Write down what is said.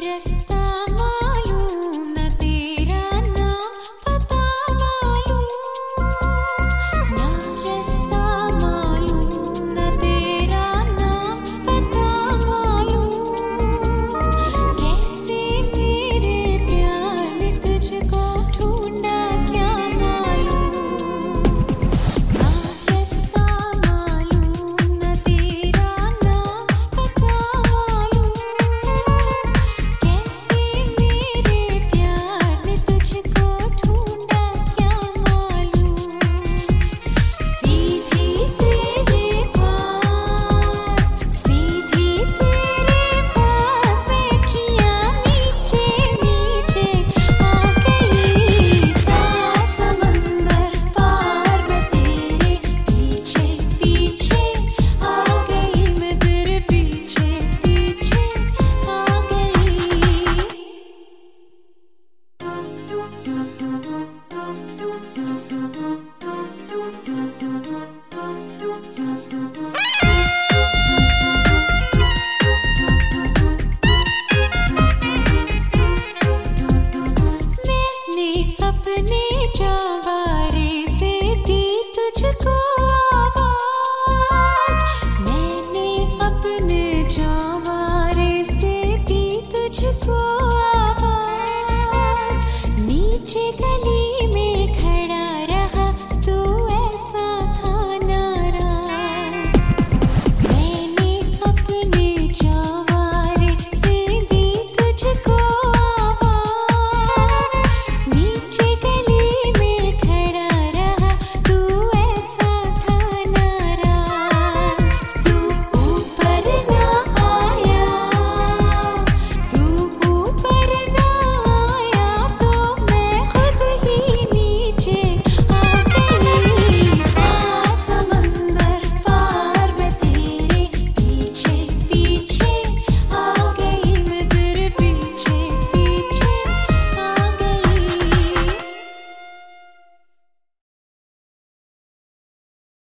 रास्ता मालूम न तेरा नाम पता मालूम, ना रास्ता मालूम न तेरा नाम पता मालूम। कैसे मेरे प्यार ने तुझको ढूंढा क्या मालूम, ना रास्ता मालूम न तेरा नाम पता मालूम। कैसे मेरे प्यार ने तुझको ढूंढा क्या मालूम। सीधी तेरे पास, सीधी तेरे पास मैं अखियाँ नीचे नीचे आ गई। सात समंदर पार मैं तेरे पीछे पीछे आ गई, मैं तेरे पीछे पीछे आ मैंने अपने चौबारे से दी तुझको आवाज, मैंने अपने चौबारे से दी तुझको आवाज। नीचे